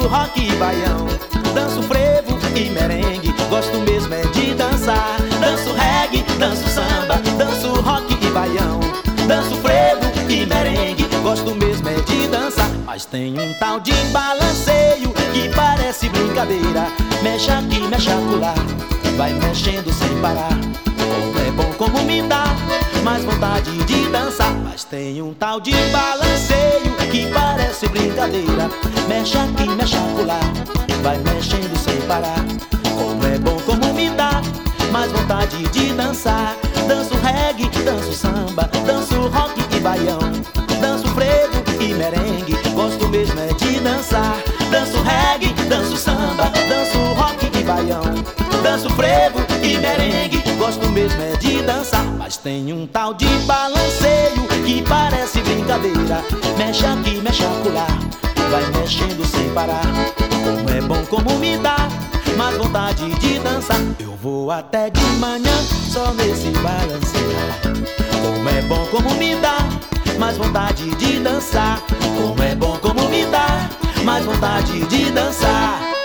rock e baião, danço frevo e merengue, gosto mesmo é de dançar. Danço reggae, danço samba, danço rock e baião, danço frevo e merengue, gosto mesmo é de dançar. Mas tem um tal de balanceio que parece brincadeira, mexe aqui, mexe acolá, vai mexendo sem parar. Como é bom, como me dá mais vontade de dançar. Mas tem um tal de balanceio que parece brincadeira, mexe aqui, mexe acolá, vai mexendo sem parar. Como é bom, como me dá mais vontade de dançar. Danço reggae, danço samba, danço rock e baião, danço frevo e merengue, gosto mesmo é de dançar. Danço reggae, danço samba, danço rock e baião, danço frevo e merengue, gosto mesmo é de dançar. Mas tem um tal de balanceio que parece brincadeira, mexe aqui, mexe acolá, vai mexendo sem parar. Como é bom, como me dá mais vontade de dançar. Eu vou até de manhã só nesse balancear. Como é bom, como me dá mais vontade de dançar. Como é bom, como me dá mais vontade de dançar.